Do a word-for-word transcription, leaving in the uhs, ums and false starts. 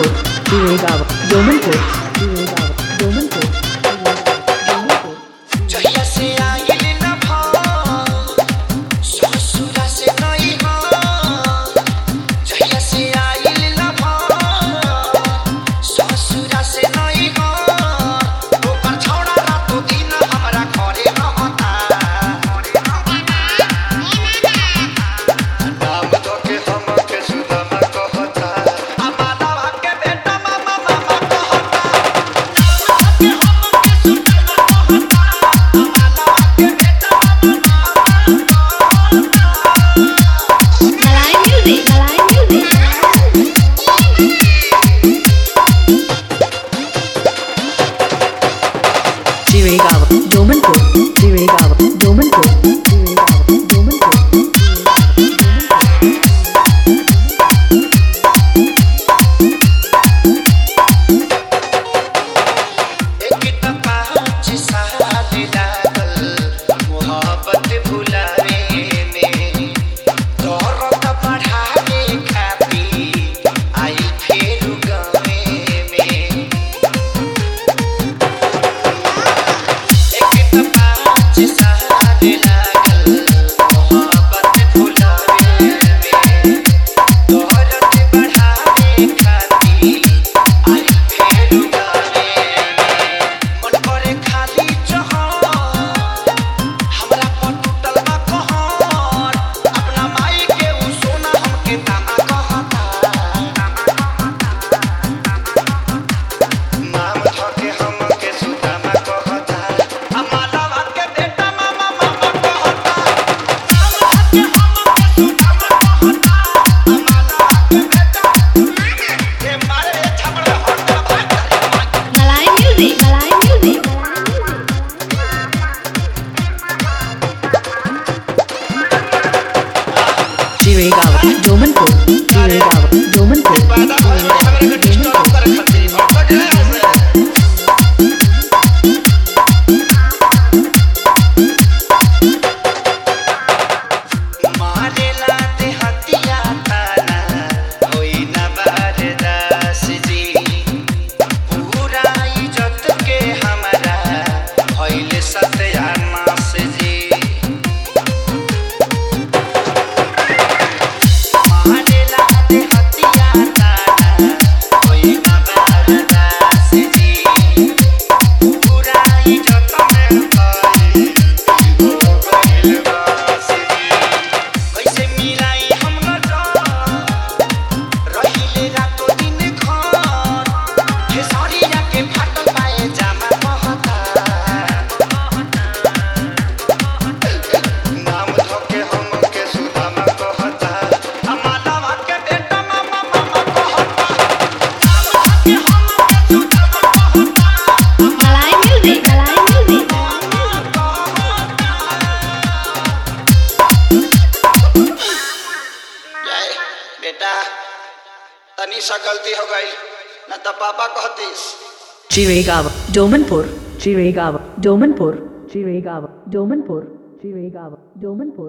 Domanpur, Jiregaon, Domanpur, Jiregaon, Domanpur, Domanpur. जहिया से आइल न भाव ससुरा से नहीं हो जहिया से आइल न भाव ससुरा से नहीं हो ओकर छौड़ा रातो दिन हमरा घरे रहता नाम तो के हम के सुदामा कहता अमानवा के बेटा मामा मामा कहता के हम के Sudama Malay music, Malay music. Jiregaon, Domanpur, Jiregaon, Domanpur, Jiregaon, Domanpur. एक त पाँच साल लागल मोहब्बत भुलावे में दर्द बढ़ावे खातिर आई फेर गावे में एक त पाँच साल लागल मोहब्बत भुलावे में दर्द बढ़ावे खातिर आई फेर गावे मन करे खाली जहान हमरा पर टूटल बा कहर अपना माई के उ सोना हमके तामा कहता नाम धके हमके सुदामा कहता अमानवा के बेटा मामा मामा कहता नाम धके हमके सुदामा कहता अमानवा के बेटा के मारे छपड़ हट भाग Malay music, Malay music. Jiregaon, Domanpur, Jiregaon, Domanpur, पैदा होए हमरे के डिस्टर्ब कर खातिर भटक जाए मारेला दे हतिया ताना होई ना बरदास जी पूरा इज्जत के हमरा होइल सत्यानाश जी मारेला दे हतिया ताना होई ना बरदास जी पूरा इज्जत में होई हो गइल बास जी कैसे मिलाई हम नजर रहिले रातो दिन घर खेसरिया के फाटल पाए जामा कहता नाम धके हमके सुदामा कहता अमानवा के बेटा मामा मामा कहता नाम धके हमके सुदामा कहता Malay music, Malay music. जय बेटा तनी सा गलती हो गई न तो पापा कहतीस Jiregaon, Domanpur, Jiregaon, Domanpur, Jiregaon, Domanpur, Jiregaon, Domanpur.